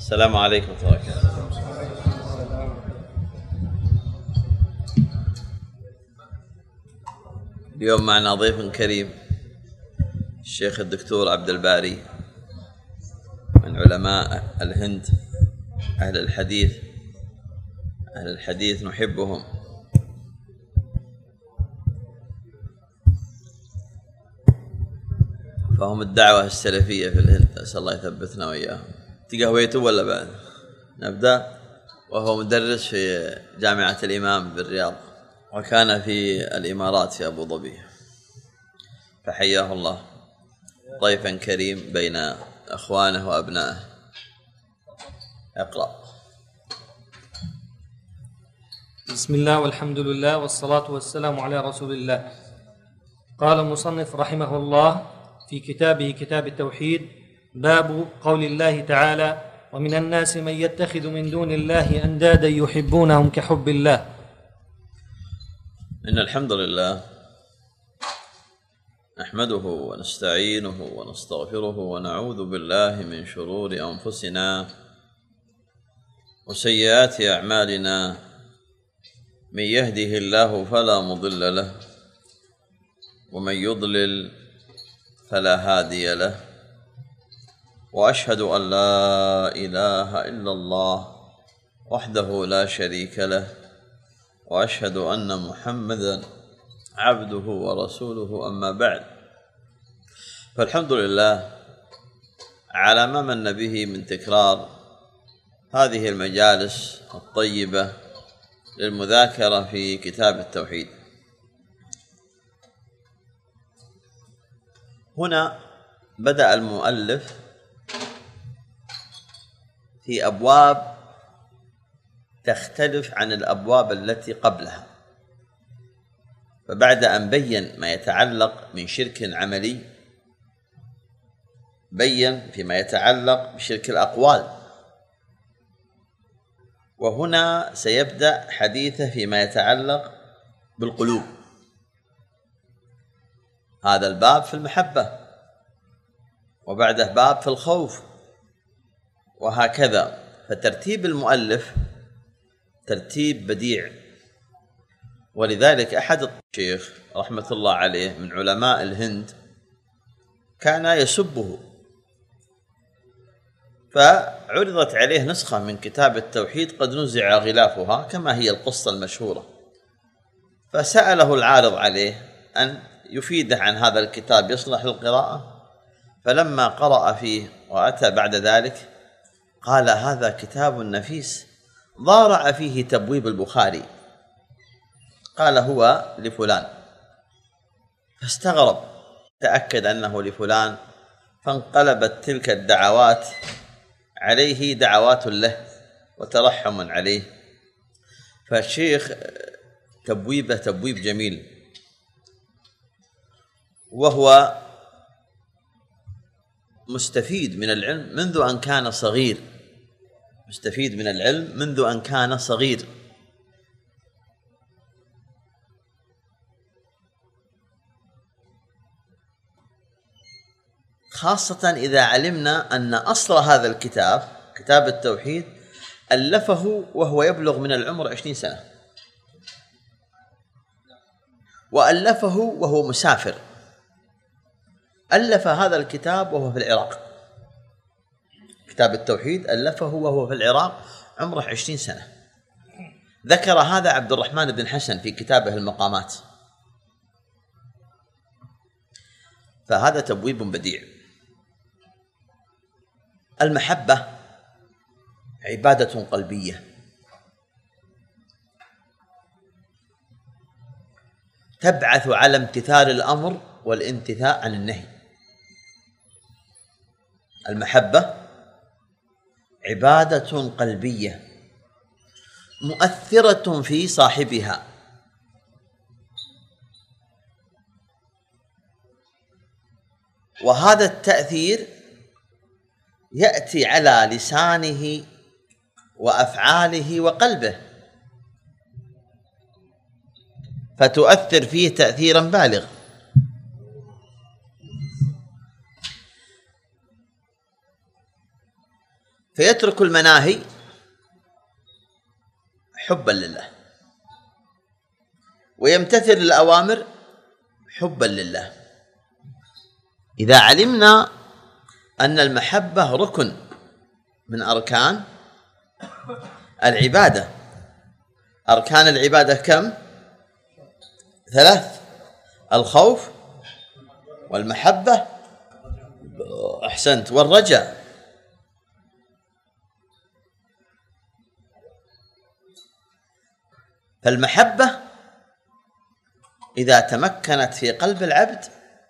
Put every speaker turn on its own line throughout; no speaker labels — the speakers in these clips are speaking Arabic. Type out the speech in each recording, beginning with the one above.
السلام عليكم ورحمة الله وبركاته. اليوم معنا ضيف كريم الشيخ الدكتور عبد الباري من علماء الهند أهل الحديث نحبهم. فهم الدعوة السلفية في الهند، أسأل الله يثبتنا وإياهم. تقهويتوا ولا بعد؟ نبدأ. وهو مدرس في جامعة الإمام بالرياض، وكان في الإمارات في أبو ظبي، فحياه الله ضيفا كريم بين أخوانه وأبنائه. اقرأ.
بسم الله والحمد لله والصلاة والسلام على رسول الله. قال المصنف رحمه الله في كتابه كتاب التوحيد: باب قول الله تعالى: ومن الناس من يتخذ من دون الله أندادا يحبونهم كحب الله.
إن الحمد لله نحمده ونستعينه ونستغفره ونعوذ بالله من شرور أنفسنا وسيئات أعمالنا. من يهده الله فلا مضل له، ومن يضلل فلا هادي له، وأشهد أن لا إله إلا الله وحده لا شريك له، وأشهد أن محمدًا عبده ورسوله. أما بعد، فالحمد لله على ما من به من تكرار هذه المجالس الطيبة للمذاكرة في كتاب التوحيد. هنا بدأ المؤلف في أبواب تختلف عن الأبواب التي قبلها، فبعد أن بين ما يتعلق من شرك عملي، بين فيما يتعلق بشرك الأقوال، وهنا سيبدأ حديثه فيما يتعلق بالقلوب. هذا الباب في المحبة، وبعده باب في الخوف، وهكذا. فترتيب المؤلف ترتيب بديع، ولذلك أحد الشيخ رحمة الله عليه من علماء الهند كان يسبه، فعرضت عليه نسخة من كتاب التوحيد قد نزع غلافها كما هي القصة المشهورة، فسأله العارض عليه أن يفيده عن هذا الكتاب يصلح للقراءة. فلما قرأ فيه وأتى بعد ذلك قال: هذا كتاب نفيس ضارع فيه تبويب البخاري. قال: هو لفلان. فاستغرب، تأكد أنه لفلان، فانقلبت تلك الدعوات عليه دعوات له وترحم عليه. فالشيخ تبويبه تبويب جميل، وهو مستفيد من العلم منذ أن كان صغير، مستفيد من العلم منذ أن كان صغير. خاصة إذا علمنا أن أصل هذا الكتاب كتاب التوحيد ألفه وهو يبلغ من العمر 20 سنة، وألفه وهو مسافر. ألف هذا الكتاب وهو في العراق، كتاب التوحيد ألفه وهو في العراق عمره 20 سنة. ذكر هذا عبد الرحمن بن حسن في كتابه المقامات. فهذا تبويب بديع. المحبة عبادة قلبية تبعث على امتثال الأمر والانتهاء عن النهي. المحبة عبادة قلبية مؤثرة في صاحبها، وهذا التأثير يأتي على لسانه وأفعاله وقلبه، فتؤثر فيه تأثيرا بالغ. فيترك المناهي حبا لله، ويمتثل الأوامر حبا لله. إذا علمنا أن المحبة ركن من أركان العبادة، أركان العبادة كم؟ 3: الخوف والمحبة، أحسنت، والرجاء. فالمحبة إذا تمكنت في قلب العبد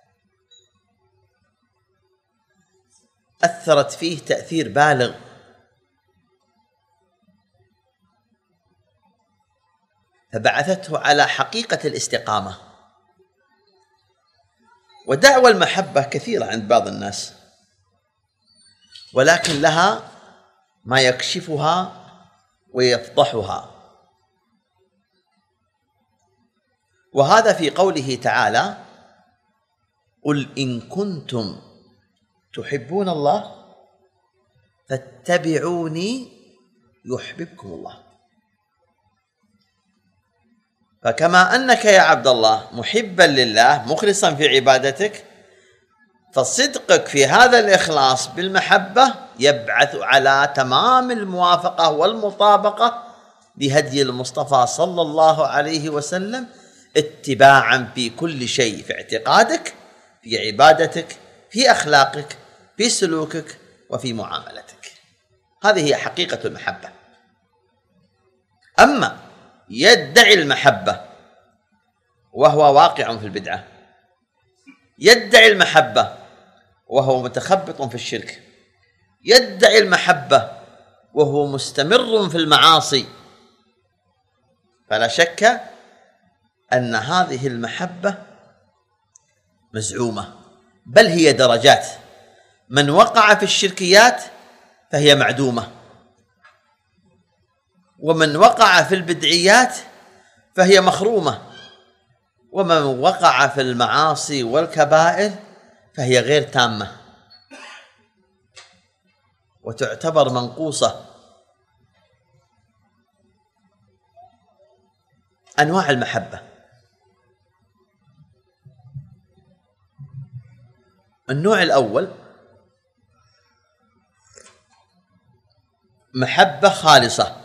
أثرت فيه تأثير بالغ، فبعثته على حقيقة الاستقامة. ودعوى المحبة كثيرة عند بعض الناس، ولكن لها ما يكشفها ويفضحها، وهذا في قوله تعالى: قل إن كنتم تحبون الله فاتبعوني يحببكم الله. فكما أنك يا عبد الله محبا لله مخلصا في عبادتك، فصدقك في هذا الإخلاص بالمحبة يبعث على تمام الموافقة والمطابقة لهدي المصطفى صلى الله عليه وسلم، اتباعا في كل شيء، في اعتقادك، في عبادتك، في أخلاقك، في سلوكك، وفي معاملتك. هذه هي حقيقة المحبة. أما يدعي المحبة وهو واقع في البدعة، يدعي المحبة وهو متخبط في الشرك، يدعي المحبة وهو مستمر في المعاصي، فلا شك أن هذه المحبة مزعومة، بل هي درجات. من وقع في الشركيات فهي معدومة، ومن وقع في البدعيات فهي مخرومة، ومن وقع في المعاصي والكبائر فهي غير تامة وتعتبر منقوصة. أنواع المحبة: النوع الأول محبة خالصة،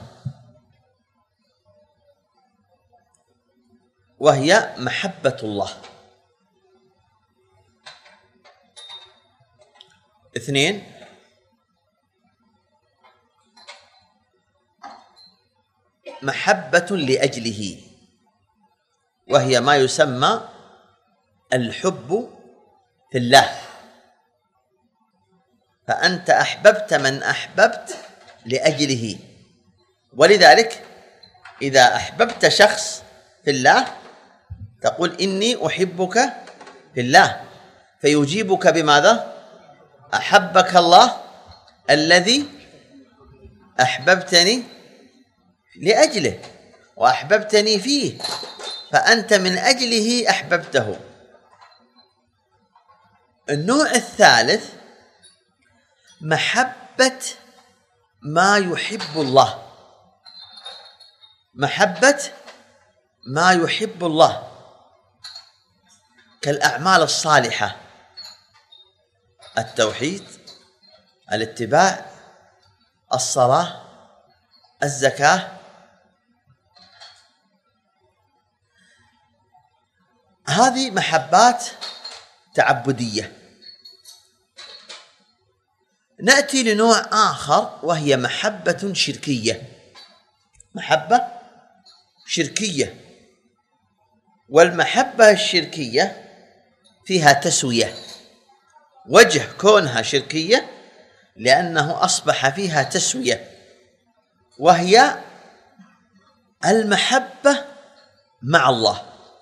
وهي محبة الله. 2: محبة لأجله، وهي ما يسمى الحب في الله، فأنت أحببت من أحببت لأجله. ولذلك إذا أحببت شخص في الله تقول إني أحبك في الله، فيجيبك بماذا؟ أحبك الله الذي أحببتني لأجله وأحببتني فيه، فأنت من أجله أحببته. النوع الثالث محبة ما يحب الله، محبة ما يحب الله كالأعمال الصالحة، التوحيد، الاتباع، الصلاة، الزكاة. هذه محبات تعبدية. نأتي لنوع آخر وهي محبة شركية، محبة شركية. والمحبة الشركية فيها تسوية. وجه كونها شركية لأنه أصبح فيها تسوية، وهي المحبة مع الله،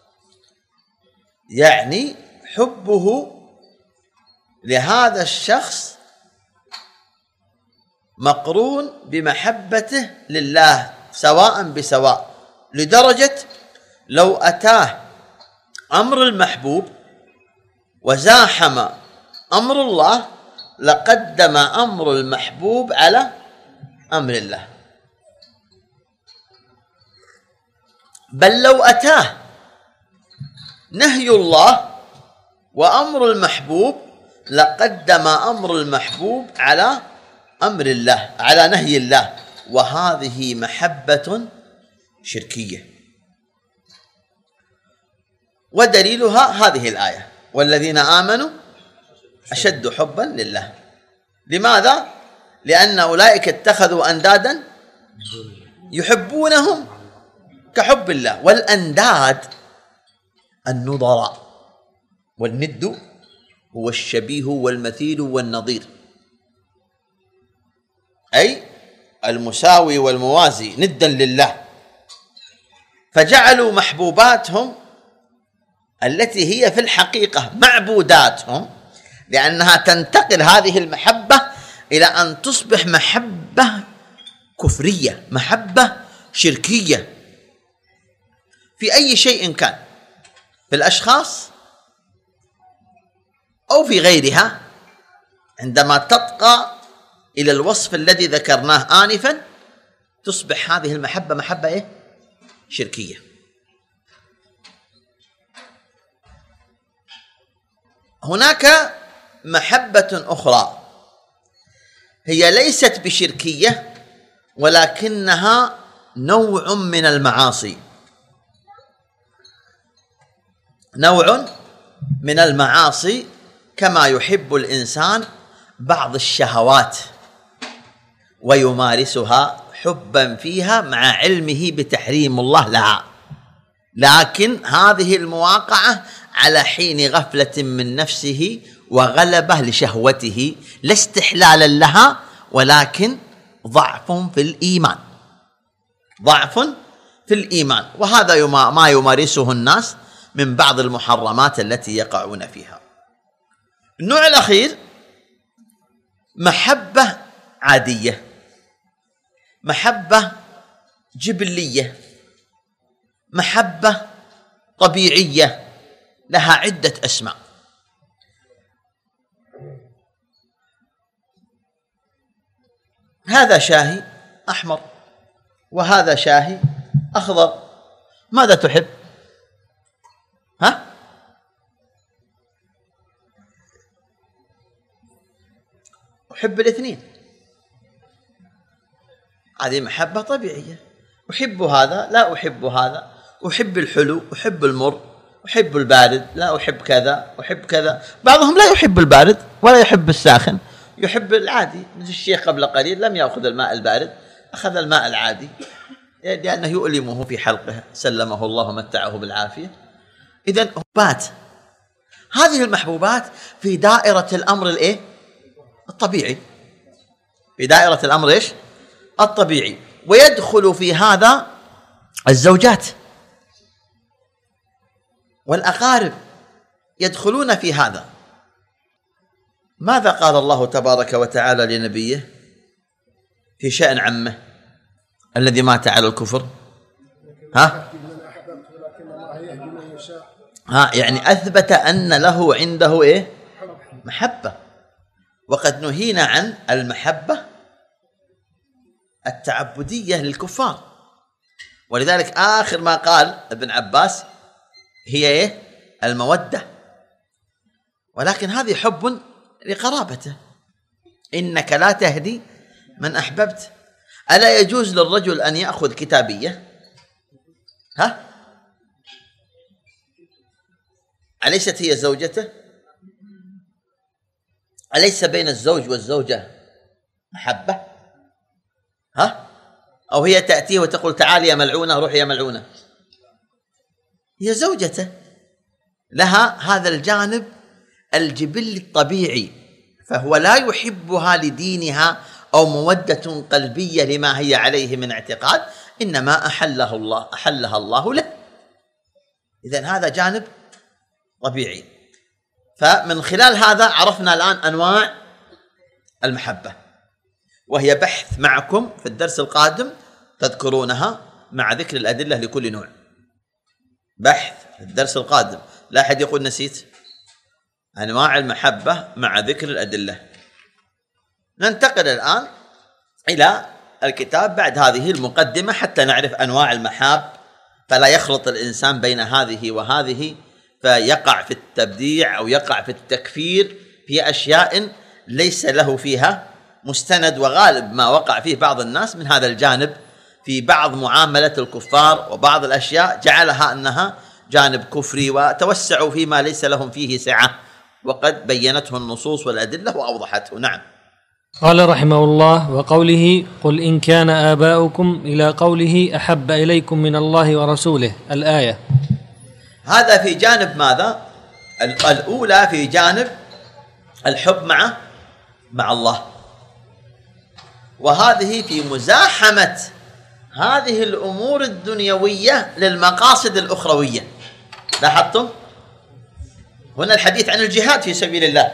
يعني حبه لهذا الشخص مقرون بمحبته لله سواء بسواء، لدرجة لو أتاه أمر المحبوب وزاحم أمر الله لقدم أمر المحبوب على أمر الله. بل لو أتاه نهي الله وأمر المحبوب لقدم أمر المحبوب على أمر الله، على نهي الله، وهذه محبة شركية. ودليلها هذه الآية: والذين آمنوا أشد حبا لله. لماذا؟ لأن أولئك اتخذوا أندادا يحبونهم كحب الله. والأنداد النظراء، والند هو الشبيه والمثيل والنظير، أي المساوي والموازي ندا لله. فجعلوا محبوباتهم التي هي في الحقيقة معبوداتهم، لأنها تنتقل هذه المحبة إلى أن تصبح محبة كفرية، محبة شركية في أي شيء كان، في الأشخاص أو في غيرها. عندما تطغى إلى الوصف الذي ذكرناه آنفا تصبح هذه المحبة محبة إيه؟ شركية. هناك محبة أخرى هي ليست بشركية ولكنها نوع من المعاصي، نوع من المعاصي، كما يحب الإنسان بعض الشهوات ويمارسها حبا فيها مع علمه بتحريم الله لها، لكن هذه المواقعة على حين غفلة من نفسه وغلبة لشهوته، لا استحلالا لها ولكن ضعف في الإيمان، ضعف في الإيمان. وهذا ما يمارسه الناس من بعض المحرمات التي يقعون فيها. النوع الأخير محبة عادية، محبة جبلية، محبة طبيعية، لها عدة أسماء. هذا شاهي أحمر وهذا شاهي أخضر، ماذا تحب؟ ها؟ أحب الاثنين، هذه محبة طبيعية. أحب هذا لا أحب هذا، أحب الحلو أحب المر، أحب البارد لا أحب كذا، أحب كذا. بعضهم لا يحب البارد ولا يحب الساخن، يحب العادي. مثل الشيخ قبل قليل لم يأخذ الماء البارد، أخذ الماء العادي لأنه يؤلمه في حلقه، سلمه الله ومتعه بالعافية. إذن محبوبات، هذه المحبوبات في دائرة الأمر الإيه؟ الطبيعي، في دائرة الأمر إيش؟ الطبيعي. ويدخل في هذا الزوجات والأقارب، يدخلون في هذا. ماذا قال الله تبارك وتعالى لنبيه في شأن عمه الذي مات على الكفر؟ يعني أثبت أن له عنده إيه؟ محبة. وقد نهينا عن المحبة التعبدية للكفار، ولذلك آخر ما قال ابن عباس هي إيه؟ المودة. ولكن هذه حب لقرابته، إنك لا تهدي من أحببت. ألا يجوز للرجل أن يأخذ كتابية؟ أليست هي زوجته؟ أليس بين الزوج والزوجة محبة؟ أو هي تأتيه وتقول تعالي يا ملعونة، روح يا ملعونة؟ هي زوجته، لها هذا الجانب الجبلي الطبيعي، فهو لا يحبها لدينها أو مودة قلبية لما هي عليه من اعتقاد، إنما أحلها الله له. إذن هذا جانب طبيعي. فمن خلال هذا عرفنا الآن أنواع المحبة، وهي بحث معكم في الدرس القادم تذكرونها مع ذكر الأدلة لكل نوع. بحث في الدرس القادم، لا أحد يقول نسيت. أنواع المحبة مع ذكر الأدلة. ننتقل الآن إلى الكتاب بعد هذه المقدمة حتى نعرف أنواع المحاب، فلا يخلط الإنسان بين هذه وهذه فيقع في التبديع أو يقع في التكفير في أشياء ليس له فيها مستند. وغالب ما وقع فيه بعض الناس من هذا الجانب في بعض معاملة الكفار، وبعض الأشياء جعلها أنها جانب كفري وتوسعوا فيما ليس لهم فيه سعة، وقد بينته النصوص والأدلة وأوضحته. نعم.
قال رحمه الله: وقوله قل إن كان آباؤكم إلى قوله أحب إليكم من الله ورسوله، الآية.
هذا في جانب ماذا؟ الأولى في جانب الحب مع الله، وهذه في مزاحمة هذه الأمور الدنيوية للمقاصد الأخروية. لاحظتم؟ هنا الحديث عن الجهاد في سبيل الله،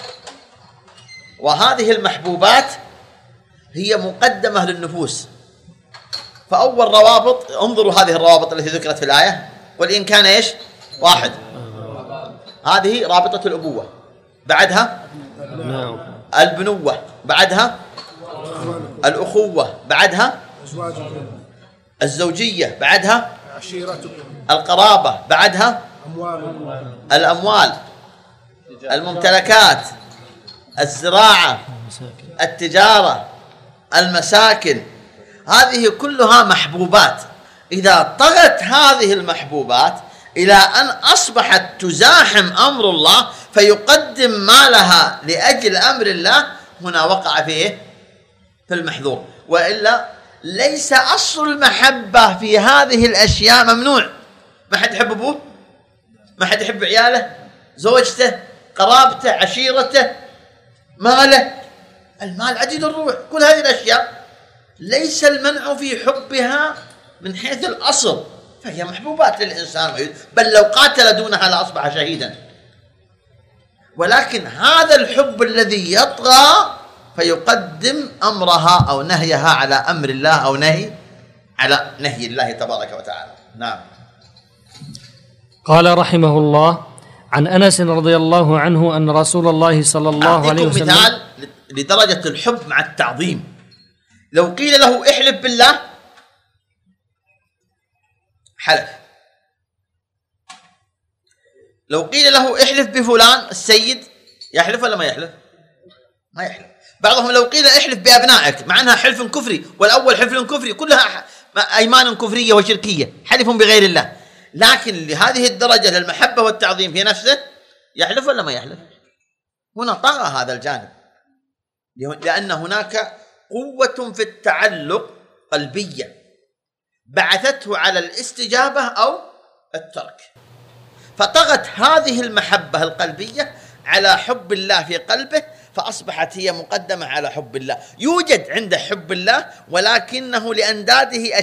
وهذه المحبوبات هي مقدمة للنفوس. فأول روابط، انظروا هذه الروابط التي ذكرت في الآية، قل إن كان إيش؟ واحد، هذه رابطة الأبوة، بعدها البنوة، بعدها الأخوة، بعدها الزوجية، بعدها القرابة، بعدها الأموال، الممتلكات، الزراعة، التجارة، المساكن. هذه كلها محبوبات. إذا طغت هذه المحبوبات إلى أن أصبحت تزاحم أمر الله فيقدم مالها لأجل أمر الله، هنا وقع فيه في المحظور. وإلا ليس أصل المحبة في هذه الأشياء ممنوع. ما حد يحب أبوه، ما حد يحب عياله، زوجته، قرابته، عشيرته، ماله. المال عديد الروح. كل هذه الأشياء ليس المنع في حبها من حيث الأصل، فهي محبوبات للإنسان، بل لو قاتل دونها لأصبح شهيدا. ولكن هذا الحب الذي يطغى فيقدم أمرها أو نهيها على أمر الله، أو على نهي الله تبارك وتعالى. نعم.
قال رحمه الله: عن أنس رضي الله عنه أن رسول الله صلى الله عليه وسلم.
مثال لدرجة الحب مع التعظيم. لو قيل له احلف بالله حلف. لو قيل له احلف بفلان السيد يحلف ولا ما يحلف؟ ما يحلف. بعضهم لو قيل احلف بأبنائك، مع أنها حلف كفري، والأول حلف كفري، كلها أيمان كفرية وشركية، حلف بغير الله. لكن لهذه الدرجة للمحبة والتعظيم في نفسه يحلف ولا ما يحلف؟ هنا طغى هذا الجانب، لأن هناك قوة في التعلق قلبية بعثته على الاستجابة أو الترك، فطغت هذه المحبة القلبية على حب الله في قلبه، فأصبحت هي مقدمة على حب الله. يوجد عند حب الله ولكنه لأنداده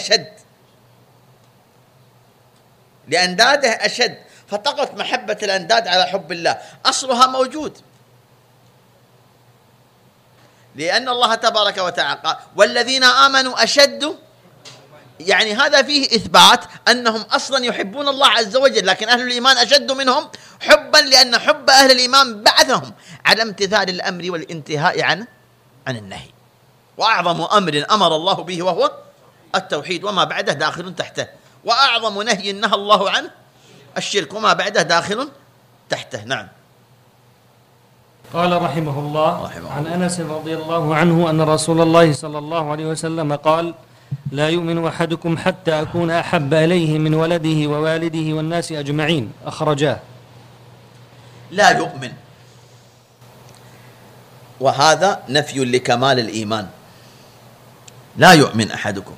أشد، فطغت محبة الأنداد على حب الله. أصلها موجود، لأن الله تبارك وتعالى قال: والذين آمنوا أشد، يعني هذا فيه إثبات أنهم أصلا يحبون الله عز وجل، لكن أهل الإيمان أشد منهم حبا، لأن حب أهل الإيمان بعثهم على امتثال الأمر والانتهاء عن النهي. وأعظم أمر أمر الله به وهو التوحيد، وما بعده داخل تحته. وأعظم نهي نهى الله عنه الشرك، وما بعده داخل تحته. نعم.
قال رحمه الله: عن أنس رضي الله عنه أن رسول الله صلى الله عليه وسلم قال: لا يؤمن أحدكم حتى أكون أحب إليه من ولده ووالده والناس أجمعين، أخرجاه.
لا يؤمن، وهذا نفي لكمال الإيمان. لا يؤمن أحدكم،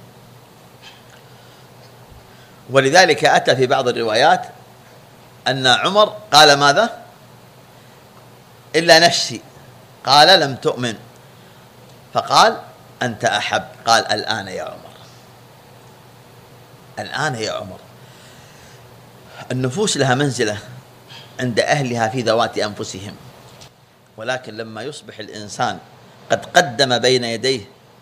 ولذلك أتى في بعض الروايات أن عمر قال ماذا؟ إلا نفسي. قال: لم تؤمن. فقال: أنت أحب. قال: الآن يا عمر، الآن يا عمر. النفوس لها منزلة عند أهلها في ذوات أنفسهم، ولكن لما يصبح الإنسان قد قدم بين يديه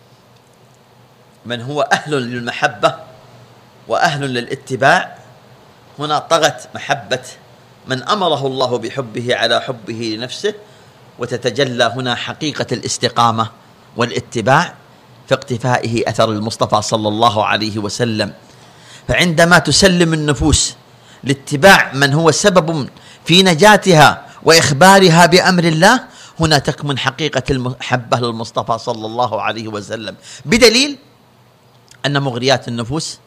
من هو أهل للمحبة وأهل للاتباع، هنا طغت محبة من أمره الله بحبه على حبه لنفسه، وتتجلى هنا حقيقة الاستقامة والاتباع في اقتفائه أثر المصطفى صلى الله عليه وسلم. فعندما تسلم النفوس لاتباع من هو سبب في نجاتها وإخبارها بأمر الله، هنا تكمن حقيقة المحبة للمصطفى صلى الله عليه وسلم، بدليل أن مغريات النفوس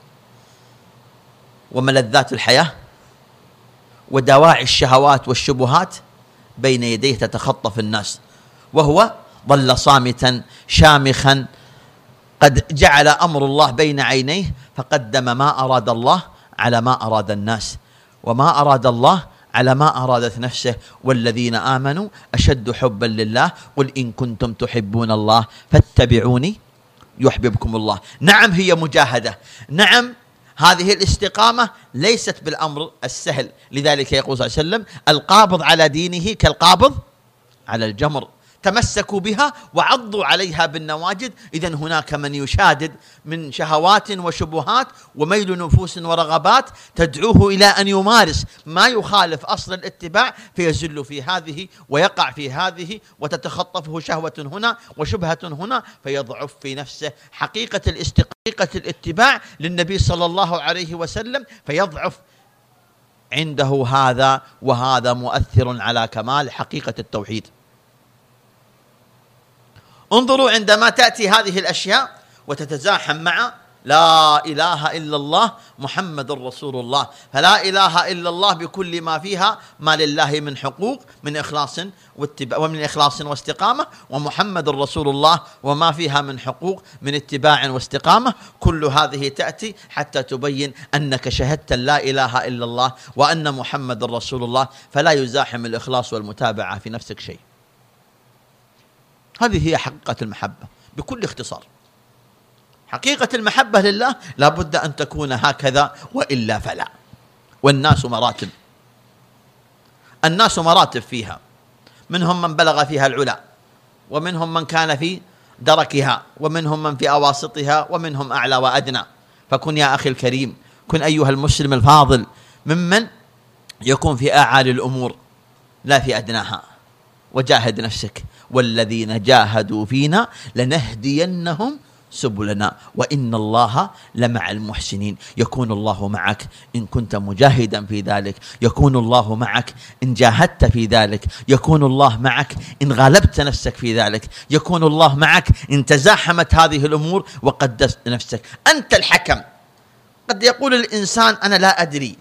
وملذات الحياة ودواعي الشهوات والشبهات بين يديه تتخطف الناس، وهو ظل صامتا شامخا، قد جعل أمر الله بين عينيه فقدم ما أراد الله على ما أراد الناس، وما أراد الله على ما أرادت نفسه. والذين آمنوا أشد حبا لله، قل إن كنتم تحبون الله فاتبعوني يحببكم الله. نعم هي مجاهدة، نعم هذه الاستقامة ليست بالأمر السهل، لذلك يقول صلى الله عليه وسلم: القابض على دينه كالقابض على الجمر، تمسكوا بها وعضوا عليها بالنواجذ. إذن هناك من يشادد من شهوات وشبهات وميل نفوس ورغبات تدعوه إلى أن يمارس ما يخالف أصل الاتباع، فيزل في هذه ويقع في هذه، وتتخطفه شهوة هنا وشبهة هنا، فيضعف في نفسه حقيقة الاتباع للنبي صلى الله عليه وسلم، فيضعف عنده هذا، وهذا مؤثر على كمال حقيقة التوحيد. انظروا عندما تأتي هذه الأشياء وتتزاحم مع لا إله إلا الله محمد رسول الله، فلا إله إلا الله بكل ما فيها ما لله من حقوق من إخلاص ومن إخلاص واستقامة، ومحمد رسول الله وما فيها من حقوق من اتباع واستقامة. كل هذه تأتي حتى تبين أنك شهدت لا إله إلا الله وأن محمد رسول الله، فلا يزاحم الإخلاص والمتابعة في نفسك شيء. هذه هي حقيقة المحبة بكل اختصار. حقيقة المحبة لله لا بد أن تكون هكذا، وإلا فلا. والناس مراتب، الناس مراتب فيها، منهم من بلغ فيها العلا، ومنهم من كان في دركها، ومنهم من في أواسطها، ومنهم أعلى وأدنى. فكن يا أخي الكريم، كن أيها المسلم الفاضل ممن يكون في أعالي الأمور لا في أدناها، وجاهد نفسك. والذين جاهدوا فينا لنهدينهم سبلنا وإن الله لمع المحسنين. يكون الله معك إن كنت مجاهدا في ذلك، يكون الله معك إن جاهدت في ذلك، يكون الله معك إن غالبت نفسك في ذلك، يكون الله معك إن تزاحمت هذه الأمور وقدست نفسك. أنت الحكم. قد يقول الإنسان: أنا لا أدري،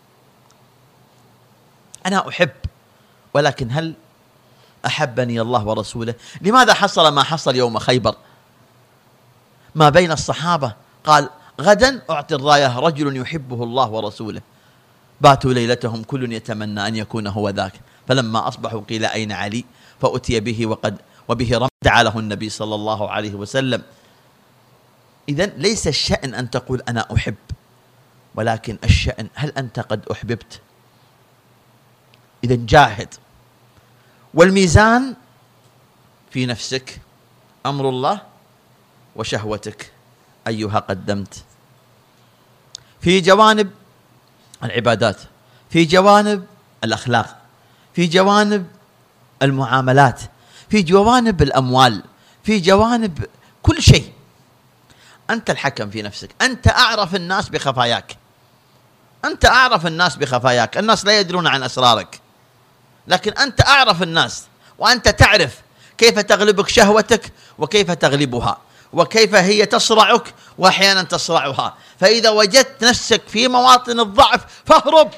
أنا أحب، ولكن هل أحبني الله ورسوله؟ لماذا حصل ما حصل يوم خيبر ما بين الصحابة؟ قال: غدا أعطي الراية رجل يحبه الله ورسوله. باتوا ليلتهم كل يتمنى أن يكون هو ذاك، فلما أصبحوا قيل: أين علي؟ فأتي به وبه رمى، دعا له النبي صلى الله عليه وسلم. إذن ليس الشأن أن تقول أنا أحب، ولكن الشأن هل أنت قد أحببت؟ إذن جاهد. والميزان في نفسك أمر الله وشهوتك، أيها قدمت في جوانب العبادات، في جوانب الأخلاق، في جوانب المعاملات، في جوانب الأموال، في جوانب كل شيء. أنت الحكم في نفسك، أنت أعرف الناس بخفاياك، أنت أعرف الناس بخفاياك. الناس لا يدرون عن أسرارك، لكن أنت أعرف الناس، وأنت تعرف كيف تغلبك شهوتك وكيف تغلبها، وكيف هي تصرعك وأحيانا تصرعها. فإذا وجدت نفسك في مواطن الضعف فاهرب.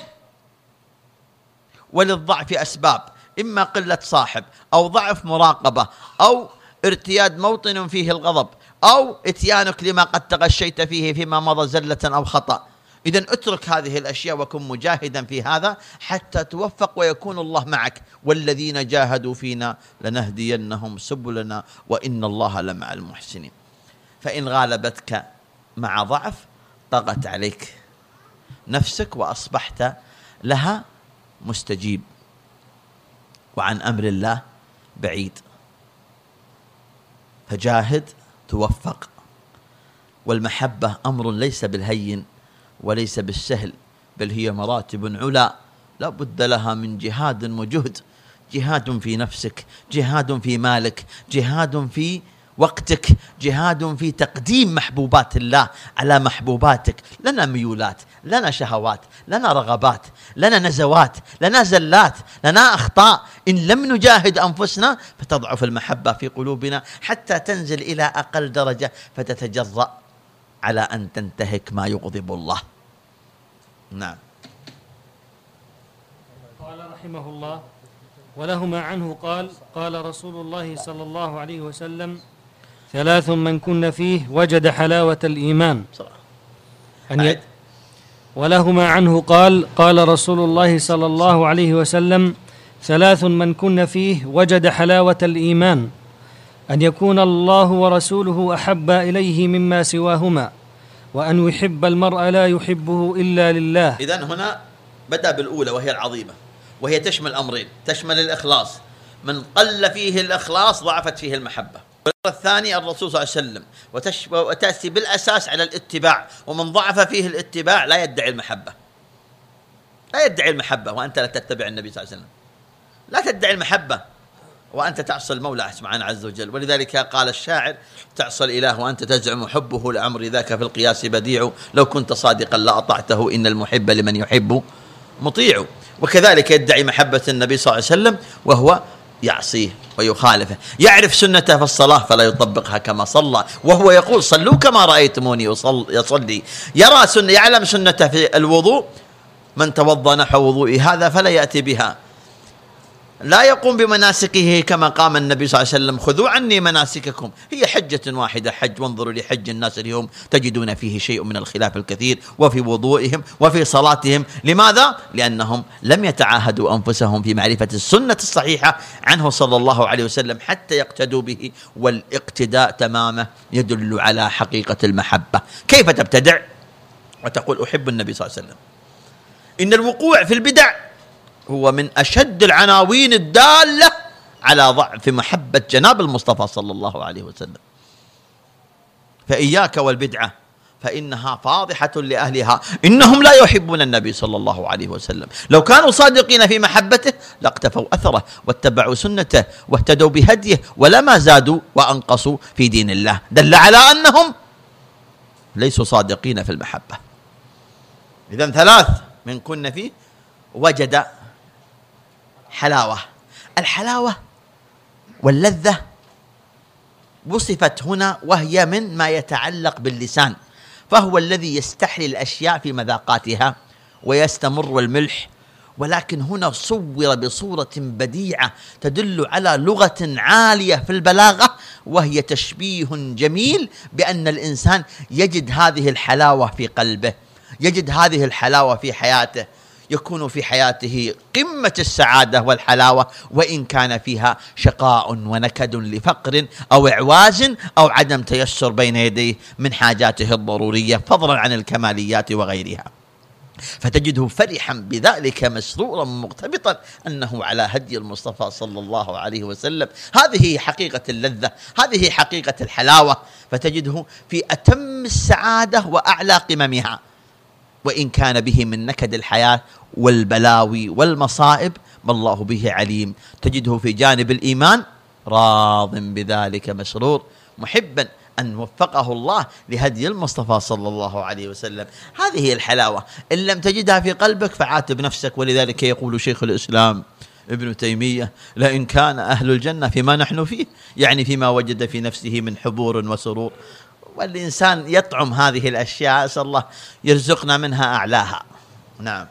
وللضعف أسباب، إما قلة صاحب، أو ضعف مراقبة، أو ارتياد موطن فيه الغضب، أو إتيانك لما قد تغشيت فيه فيما مضى زلة أو خطأ. إذن اترك هذه الأشياء وكن مجاهدا في هذا حتى توفق ويكون الله معك. والذين جاهدوا فينا لنهدينهم سبلنا وإن الله لمع المحسنين. فإن غالبتك مع ضعف طغت عليك نفسك وأصبحت لها مستجيب وعن أمر الله بعيد. فجاهد توفق. والمحبة أمر ليس بالهين وليس بالسهل، بل هي مراتب علا لا بد لها من جهاد وجهد. جهاد في نفسك، جهاد في مالك، جهاد في وقتك جهاد في تقديم محبوبات الله على محبوباتك. لنا ميولات، لنا شهوات، لنا رغبات، لنا نزوات، لنا زلات، لنا أخطاء. إن لم نجاهد أنفسنا فتضعف المحبة في قلوبنا حتى تنزل إلى أقل درجة فتتجرأ على أن تنتهك ما يغضب الله. نعم.
قال رحمه الله: ولهما عنه قال: قال رسول الله صلى الله عليه وسلم: 3 من كن فيه وجد حلاوة الإيمان. ولهما عنه قال: قال رسول الله صلى الله عليه وسلم: 3 من كن فيه وجد حلاوة الإيمان: أن يكون الله ورسوله أحب إليه مما سواهما، وأن يحب المرء لا يحبه إلا لله.
إذن هنا بدأ بالأولى وهي العظيمة، وهي تشمل أمرين، تشمل الإخلاص. من قل فيه الإخلاص ضعفت فيه المحبة. الثاني الرسول صلى الله عليه وسلم، وتأتي بالأساس على الاتباع. ومن ضعف فيه الاتباع لا يدعي المحبة، لا يدعي المحبة وأنت لا تتبع النبي صلى الله عليه وسلم. لا تدعي المحبة وأنت تعصى المولى سبحانه عز وجل. ولذلك قال الشاعر: تعصى الإله وأنت تزعم حبه، لعمري ذاك في القياس بديع، لو كنت صادقا لأطعته، إن المحب لمن يحب مطيع. وكذلك يدعي محبة النبي صلى الله عليه وسلم وهو يعصيه ويخالفه. يعرف سنته في الصلاة فلا يطبقها كما صلى، وهو يقول: صلوا كما رأيتموني يصلي. يعلم سنته في الوضوء: من توضأ نحو وضوئي هذا فلا يأتي بها. لا يقوم بمناسكه كما قام النبي صلى الله عليه وسلم: خذوا عني مناسككم. هي حجة واحدة، حج، وانظروا لحج الناس اليوم تجدون فيه شيء من الخلاف الكثير، وفي وضوئهم وفي صلاتهم. لماذا؟ لأنهم لم يتعاهدوا أنفسهم في معرفة السنة الصحيحة عنه صلى الله عليه وسلم حتى يقتدوا به. والاقتداء تمامه يدل على حقيقة المحبة. كيف تبتدع وتقول أحب النبي صلى الله عليه وسلم؟ إن الوقوع في البدع هو من أشد العناوين الدالة على ضعف محبة جناب المصطفى صلى الله عليه وسلم. فإياك والبدعة فإنها فاضحة لأهلها، إنهم لا يحبون النبي صلى الله عليه وسلم. لو كانوا صادقين في محبته لاقتفوا أثره واتبعوا سنته واهتدوا بهديه، ولما زادوا وأنقصوا في دين الله. دل على أنهم ليسوا صادقين في المحبة. إذن 3 من كن فيه وجد حلاوة. الحلاوة واللذة وصفت هنا وهي من ما يتعلق باللسان، فهو الذي يستحلي الأشياء في مذاقاتها ويستمر الملح. ولكن هنا صور بصورة بديعة تدل على لغة عالية في البلاغة، وهي تشبيه جميل بأن الإنسان يجد هذه الحلاوة في قلبه، يجد هذه الحلاوة في حياته، يكون في حياته قمة السعادة والحلاوة، وإن كان فيها شقاء ونكد لفقر أو إعواز أو عدم تيسر بين يديه من حاجاته الضرورية، فضلا عن الكماليات وغيرها. فتجده فرحا بذلك، مسرورا مقتبطا أنه على هدي المصطفى صلى الله عليه وسلم. هذه حقيقة اللذة، هذه حقيقة الحلاوة. فتجده في أتم السعادة وأعلى قممها، وإن كان به من نكد الحياة والبلاوي والمصائب ما الله به عليم. تجده في جانب الإيمان راض بذلك، مسرور، محبا أن وفقه الله لهدي المصطفى صلى الله عليه وسلم. هذه الحلاوة إن لم تجدها في قلبك فعاتب نفسك. ولذلك يقول شيخ الإسلام ابن تيمية: لئن كان أهل الجنة فيما نحن فيه، يعني فيما وجد في نفسه من حبور وسرور. والإنسان يطعم هذه الأشياء، أسأل الله يرزقنا منها أعلاها. نعم.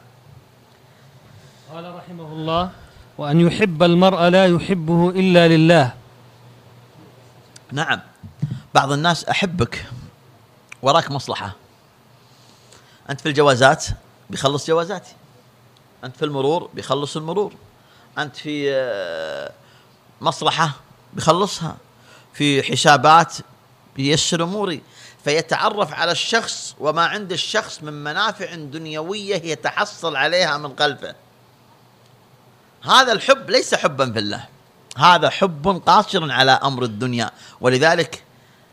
قال رحمه الله: وأن يحب المرء لا يحبه إلا لله.
نعم. بعض الناس أحبك وراك مصلحة. أنت في الجوازات بيخلص جوازاتي، أنت في المرور بيخلص المرور، أنت في مصلحة بيخلصها، في حسابات بيسر أموري. فيتعرف على الشخص وما عند الشخص من منافع دنيوية يتحصل عليها من قلبه. هذا الحب ليس حبا في الله، هذا حب قاصر على أمر الدنيا. ولذلك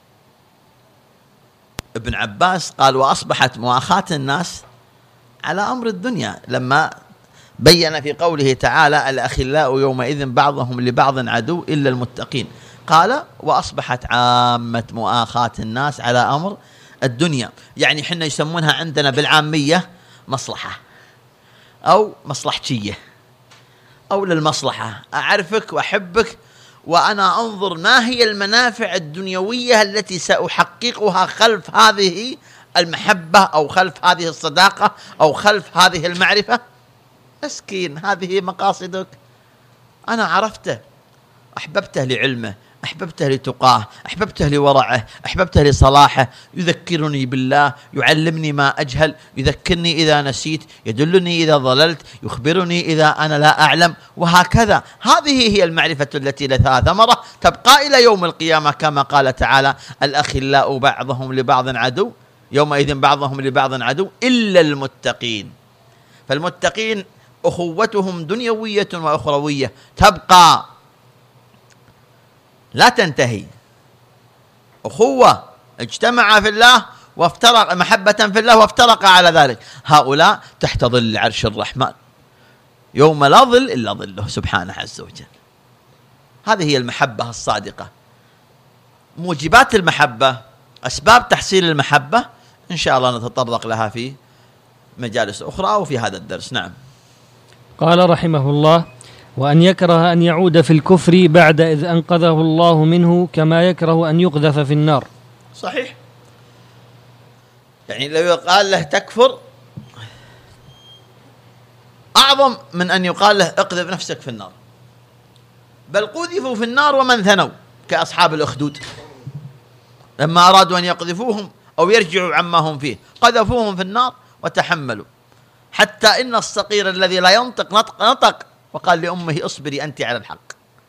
ابن عباس قال: وأصبحت مؤاخاة الناس على أمر الدنيا، لما بين في قوله تعالى: الأخلاء يومئذ بعضهم لبعض عدو إلا المتقين. قال وأصبحت عامة مؤاخاة الناس على أمر الدنيا، يعني حنا يسمونها عندنا بالعامية مصلحة أو مصلحتية أو للمصلحة، أعرفك وأحبك وأنا أنظر ما هي المنافع الدنيوية التي سأحققها خلف هذه المحبة أو خلف هذه الصداقة أو خلف هذه المعرفة. مسكين، هذه مقاصدك. أنا عرفته، أحببته لعلمه، أحببته لتقاه، أحببته لورعه، أحببته لصلاحه، يذكرني بالله، يعلمني ما أجهل، يذكرني إذا نسيت، يدلني إذا ضللت، يخبرني إذا أنا لا أعلم، وهكذا. هذه هي المعرفة التي لها ثمرة تبقى إلى يوم القيامة، كما قال تعالى: الأخلاء بعضهم لبعض عدو يومئذ بعضهم لبعض عدو إلا المتقين. فالمتقين أخوتهم دنيوية وأخروية تبقى لا تنتهي، أخوة اجتمع في الله وافترق محبة في الله وافترق على ذلك. هؤلاء تحت ظل عرش الرحمن يوم لا ظل إلا ظله سبحانه عز وجل. هذه هي المحبة الصادقة. موجبات المحبة، أسباب تحصيل المحبة، إن شاء الله نتطرق لها في مجالس أخرى أو في هذا الدرس. نعم.
قال رحمه الله: وأن يكره أن يعود في الكفر بعد إذ أنقذه الله منه، كما يكره أن يقذف في النار.
صحيح، يعني لو يقال له تكفر أعظم من أن يقال له اقذف نفسك في النار. بل قذفوا في النار ومن ثنوا، كأصحاب الأخدود لما أرادوا أن يقذفوهم أو يرجعوا عما هم فيه قذفوهم في النار وتحملوا، حتى إن الصقير الذي لا ينطق نطق وقال لأمه: اصبري أنت على الحق.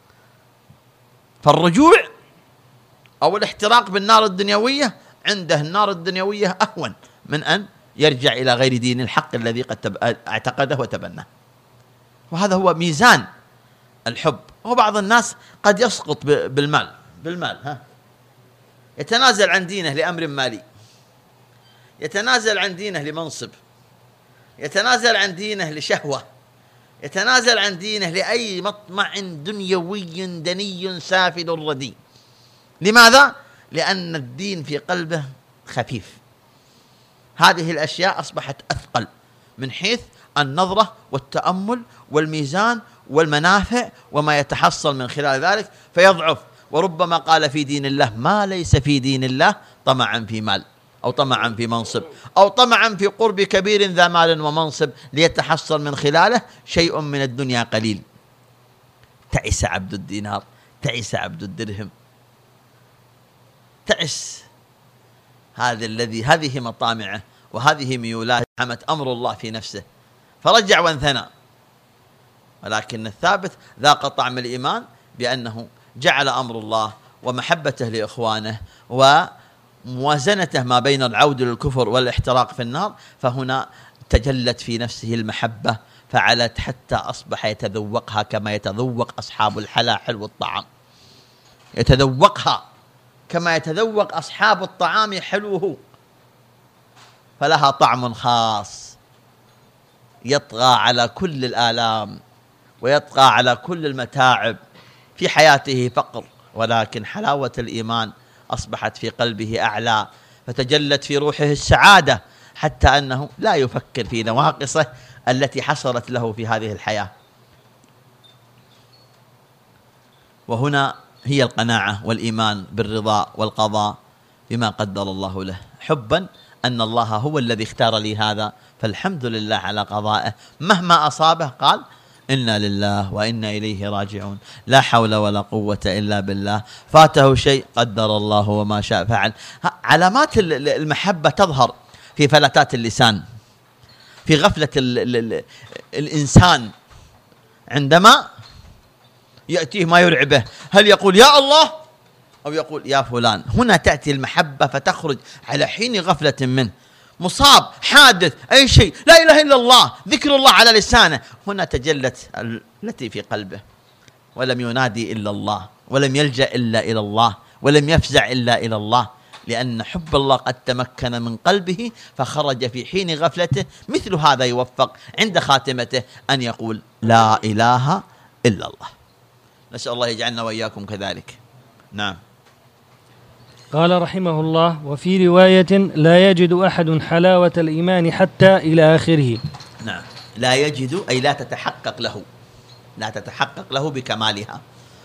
فالرجوع أو الاحتراق بالنار الدنيوية عنده النار الدنيوية أهون من أن يرجع إلى غير دين الحق الذي قد اعتقده وتبناه. وهذا هو ميزان الحب. وبعض الناس قد يسقط بالمال يتنازل عن دينه لأمر مالي، يتنازل عن دينه لمنصب، يتنازل عن دينه لشهوة، يتنازل عن دينه لأي مطمع دنيوي دني سافل ردي. لماذا؟ لأن الدين في قلبه خفيف. هذه الأشياء أصبحت أثقل من حيث النظرة والتأمل والميزان والمنافع وما يتحصل من خلال ذلك، فيضعف. وربما قال في دين الله ما ليس في دين الله، طمعا في مال أو طمعا في منصب أو طمعا في قرب كبير ذا مال ومنصب ليتحصل من خلاله شيء من الدنيا قليل. تعس عبد الدينار، تعس عبد الدرهم، تعس. هذه مطامعه وهذه ميولات حمت أمر الله في نفسه فرجع وانثنى. ولكن الثابت ذاق طعم الإيمان بأنه جعل أمر الله ومحبته لإخوانه وموازنته ما بين العود للكفر والاحتراق في النار، فهنا تجلت في نفسه المحبة فعلت حتى أصبح يتذوقها كما يتذوق أصحاب الحلا حلو الطعام، يتذوقها كما يتذوق أصحاب الطعام حلوه، فلها طعم خاص يطغى على كل الآلام ويطغى على كل المتاعب. في حياته فقر، ولكن حلاوة الإيمان أصبحت في قلبه أعلى، فتجلت في روحه السعادة حتى أنه لا يفكر في نواقصه التي حصلت له في هذه الحياة. وهنا هي القناعة والإيمان بالرضا والقضاء بما قدر الله له، حبا أن الله هو الذي اختار لي هذا، فالحمد لله على قضائه مهما أصابه. قال: إنا لله وإنا إليه راجعون، لا حول ولا قوة إلا بالله. فاته شيء قدر الله وما شاء فعل. علامات المحبة تظهر في فلتات اللسان، في غفلة الإنسان عندما يأتيه ما يرعبه، هل يقول يا الله أو يقول يا فلان. هنا تأتي المحبة فتخرج على حين غفلة منه، مصاب، حادث، أي شيء، لا إله إلا الله، ذكر الله على لسانه، هنا تجلت التي في قلبه، ولم ينادي إلا الله، ولم يلجأ إلا إلى الله، ولم يفزع إلا إلى الله، لأن حب الله قد تمكن من قلبه فخرج في حين غفلته. مثل هذا يوفق عند خاتمته أن يقول لا إله إلا الله. نسأل الله يجعلنا وإياكم كذلك. نعم.
قال رحمه الله: وفي رواية: لا يجد أحد حلاوة الإيمان حتى إلى آخره.
نعم، لا يجد أي لا تتحقق له بكمالها.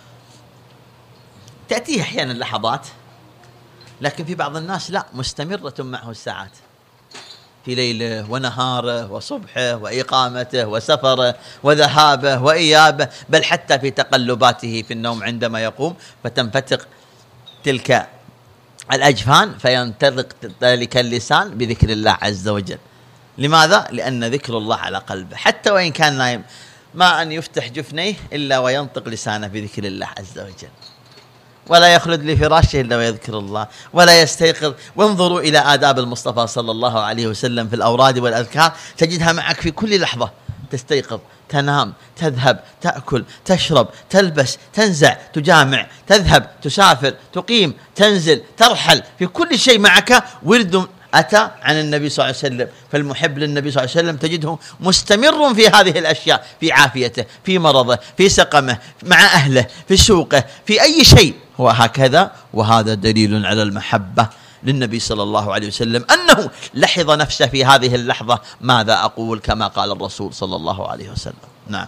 تأتيه أحيانا لحظات، لكن في بعض الناس لا، مستمرة معه الساعات، في ليله ونهاره وصبحه وإقامته وسفره وذهابه وإيابه، بل حتى في تقلباته في النوم عندما يقوم فتنفتق تلك الأجفان فينطلق ذلك اللسان بذكر الله عز وجل. لماذا؟ لأن ذكر الله على قلبه، حتى وإن كان نايم ما أن يفتح جفنيه إلا وينطق لسانه بذكر الله عز وجل، ولا يخلد لفراشه إلا ويذكر الله، ولا يستيقظ. وانظروا إلى آداب المصطفى صلى الله عليه وسلم في الأوراد والأذكار، تجدها معك في كل لحظة. تستيقظ، تنام، تذهب، تأكل، تشرب، تلبس، تنزع، تجامع، تذهب، تسافر، تقيم، تنزل، ترحل، في كل شيء معك ورد أتى عن النبي صلى الله عليه وسلم. فالمحب للنبي صلى الله عليه وسلم تجده مستمر في هذه الأشياء، في عافيته، في مرضه، في سقمه، مع أهله، في سوقه، في أي شيء هو هكذا. وهذا دليل على المحبة للنبي صلى الله عليه وسلم، أنه لحظ نفسه في هذه اللحظة: ماذا أقول؟ كما قال الرسول صلى الله عليه وسلم. نعم.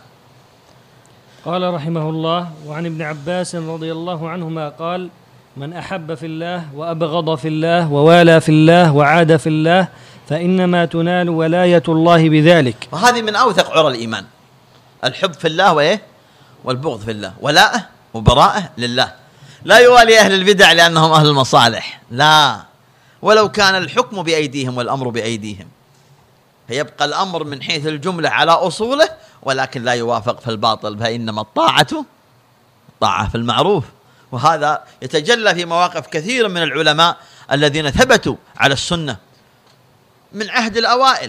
قال رحمه الله: وعن ابن عباس رضي الله عنهما قال: من أحب في الله وأبغض في الله ووالى في الله وعاد في الله فإنما تنال ولاية الله بذلك.
وهذه من أوثق عرى الإيمان، الحب في الله والبغض في الله، ولاءه وبراءه لله. لا يوالي أهل البدع لأنهم أهل المصالح، لا، ولو كان الحكم بأيديهم والأمر بأيديهم، فيبقى الأمر من حيث الجملة على أصوله، ولكن لا يوافق في الباطل. فإنما الطاعة في المعروف. وهذا يتجلى في مواقف كثير من العلماء الذين ثبتوا على السنة من عهد الأوائل.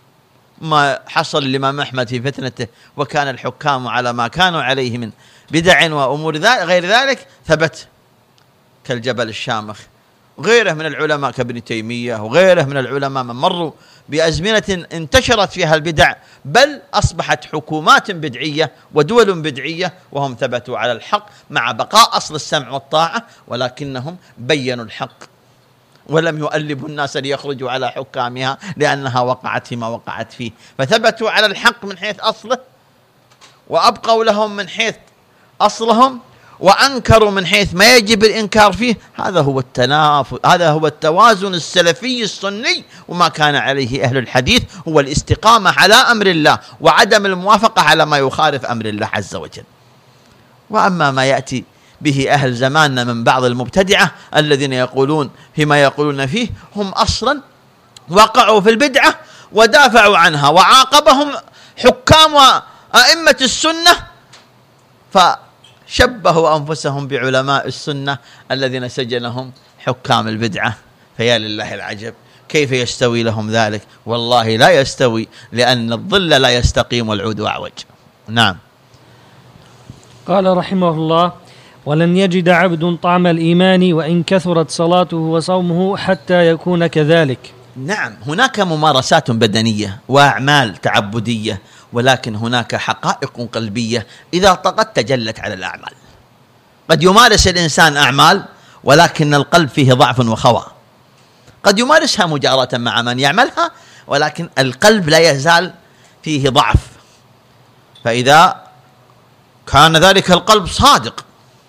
ما حصل الإمام أحمد في فتنته وكان الحكام على ما كانوا عليه من بدع وأمور غير ذلك، ثبت كالجبل الشامخ. وغيره من العلماء كابن تيمية وغيره من العلماء من مروا بأزمنة انتشرت فيها البدع، بل أصبحت حكومات بدعية ودول بدعية وهم ثبتوا على الحق مع بقاء أصل السمع والطاعة، ولكنهم بيّنوا الحق ولم يؤلبوا الناس ليخرجوا على حكامها لأنها وقعت فيما وقعت فيه. فثبتوا على الحق من حيث أصله، وأبقوا لهم من حيث أصلهم، وأنكروا من حيث ما يجب الإنكار فيه. هذا هو هذا هو التوازن السلفي السني. وما كان عليه أهل الحديث هو الاستقامة على أمر الله وعدم الموافقة على ما يخالف أمر الله عز وجل. وأما ما يأتي به أهل زماننا من بعض المبتدعة الذين يقولون فيما يقولون فيه، هم أصلا وقعوا في البدعة ودافعوا عنها، وعاقبهم حكام وأئمة السنة، فشبهوا أنفسهم بعلماء السنة الذين سجنهم حكام البدعة. فيا لله العجب، كيف يستوي لهم ذلك؟ والله لا يستوي، لأن الظل لا يستقيم والعود أعوج. نعم.
قال رحمه الله: ولن يجد عبد طعم الإيمان وإن كثرت صلاته وصومه حتى يكون كذلك.
نعم، هناك ممارسات بدنية وأعمال تعبدية، ولكن هناك حقائق قلبية إذا طغت تجلت على الأعمال. قد يمارس الإنسان أعمال ولكن القلب فيه ضعف وخوى، قد يمارسها مجاراة مع من يعملها، ولكن القلب لا يزال فيه ضعف. فإذا كان ذلك القلب صادق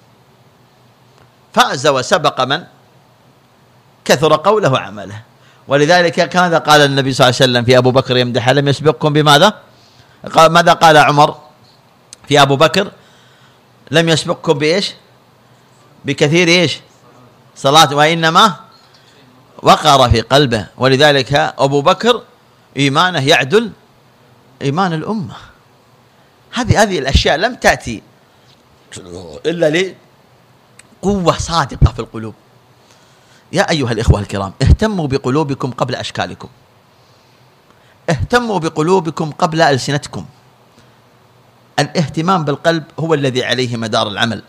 فاز وسبق من كثر قوله وعمله. ولذلك كان قال النبي صلى الله عليه وسلم في أبو بكر يمدح: لم يسبقكم بماذا؟ ماذا قال عمر في أبو بكر؟ لم يسبقكم بإيش؟ بكثير إيش؟ صلاة، وإنما وقر في قلبه. ولذلك أبو بكر إيمانه يعدل إيمان الأمة. هذه الأشياء لم تأتي إلا لقوة صادقة في القلوب. يا أيها الإخوة الكرام، اهتموا بقلوبكم قبل أشكالكم، اهتموا بقلوبكم قبل ألسنتكم. الاهتمام بالقلب هو الذي عليه مدار العمل.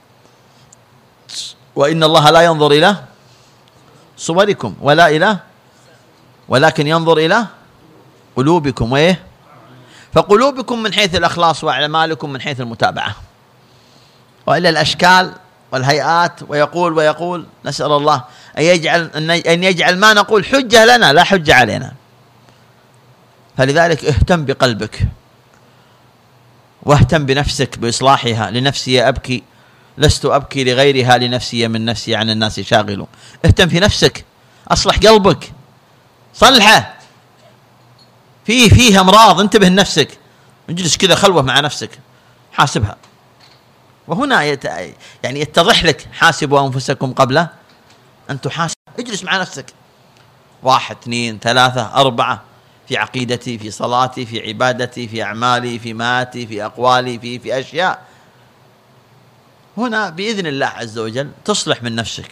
وإن الله لا ينظر إلى صوركم ولكن ينظر إلى قلوبكم. فقلوبكم من حيث الأخلاص، وأعمالكم من حيث المتابعة. وإلى الأشكال والهيئات ويقول نسأل الله أن يجعل ما نقول حجة لنا لا حجة علينا. فلذلك اهتم بقلبك واهتم بنفسك بإصلاحها. لنفسي أبكي لست أبكي لغيرها، لنفسي من نفسي عن الناس شاغل. اهتم في نفسك، أصلح قلبك، صلحه. فيه أمراض، انتبه لنفسك، اجلس كذا خلوة مع نفسك حاسبها. وهنا يعني يتضح لك حاسبوا أنفسكم قبل أن تحاسب. اجلس مع نفسك 1 2 3 4 في عقيدتي، في صلاتي، في عبادتي، في أعمالي، في ماتي، في أقوالي، في أشياء. هنا بإذن الله عز وجل تصلح من نفسك.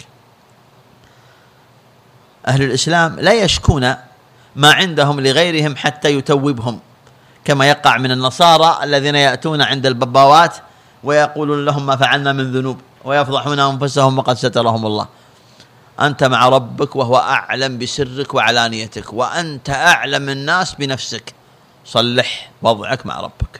أهل الإسلام لا يشكون ما عندهم لغيرهم حتى يتوبهم، كما يقع من النصارى الذين يأتون عند البباوات ويقولون لهم ما فعلنا من ذنوب ويفضحون أنفسهم وقد سترهم الله. أنت مع ربك وهو أعلم بسرك وعلانيتك، وأنت أعلم الناس بنفسك. صلح وضعك مع ربك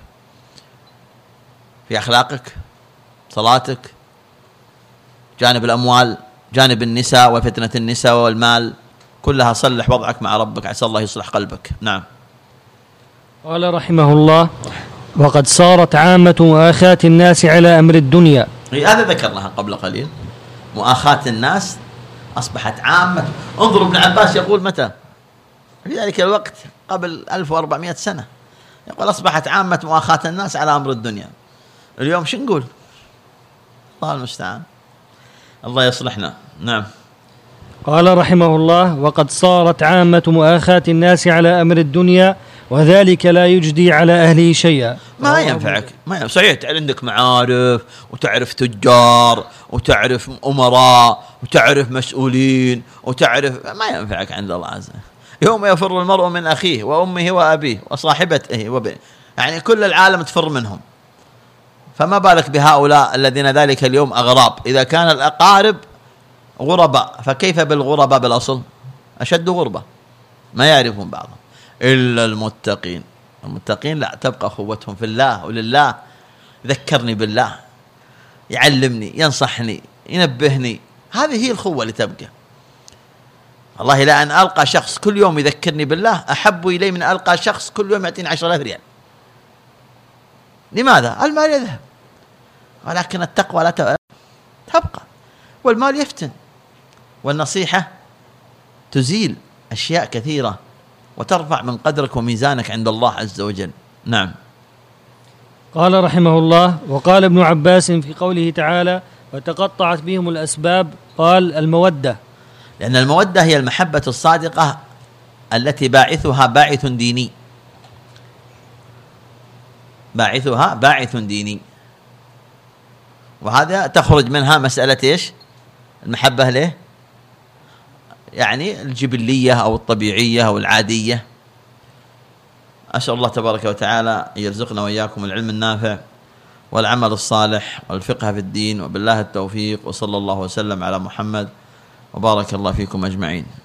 في أخلاقك، صلاتك، جانب الأموال، جانب النساء وفتنة النساء والمال، كلها صلح وضعك مع ربك، عسى الله يصلح قلبك. نعم.
قال رحمه الله: وقد صارت عامة مؤاخاة الناس على أمر الدنيا.
هذا ذكرناها قبل قليل. مؤاخاة الناس أصبحت عامة. انظر ابن عباس يقول متى؟ في ذلك الوقت قبل 1400 سنة، يقول أصبحت عامة مؤاخاة الناس على أمر الدنيا. اليوم شو نقول؟ الله المستعان، الله يصلحنا. نعم.
قال رحمه الله: وقد صارت عامة مؤاخاة الناس على أمر الدنيا، وذلك لا يجدي على أهله شيئا.
ما ينفعك، صحيح عندك معارف وتعرف تجار وتعرف أمراء وتعرف مسؤولين وتعرف، ما ينفعك عند الله عز وجل. يوم يفر المرء من أخيه وأمه وأبيه وصاحبته يعني كل العالم تفر منهم، فما بالك بهؤلاء الذين ذلك اليوم أغراب. إذا كان الأقارب غرباء فكيف بالغرباء بالأصل؟ أشد غربة، ما يعرفون بعضهم إلا المتقين. المتقين لا تبقى أخوتهم في الله ولله. ذكرني بالله، يعلمني، ينصحني، ينبهني، هذه هي الخوة اللي تبقى. والله لا أن ألقى شخص كل يوم يذكرني بالله أحب إلي من ألقى شخص كل يوم يعطيني 10,000 ريال. لماذا؟ المال يذهب، ولكن التقوى لا تبقى، والمال يفتن، والنصيحة تزيل أشياء كثيرة وترفع من قدرك وميزانك عند الله عز وجل. نعم.
قال رحمه الله: وقال ابن عباس في قوله تعالى: وتقطعت بهم الأسباب، قال: المودة،
لأن المودة هي المحبة الصادقة التي باعثها باعث ديني، باعثها باعث ديني، وهذا تخرج منها مسألة إيش؟ المحبة ليه؟ يعني الجبلية أو الطبيعية أو العادية. أسأل الله تبارك وتعالى أن يرزقنا وإياكم العلم النافع والعمل الصالح والفقه في الدين، وبالله التوفيق، وصلى الله وسلم على محمد، وبارك الله فيكم أجمعين.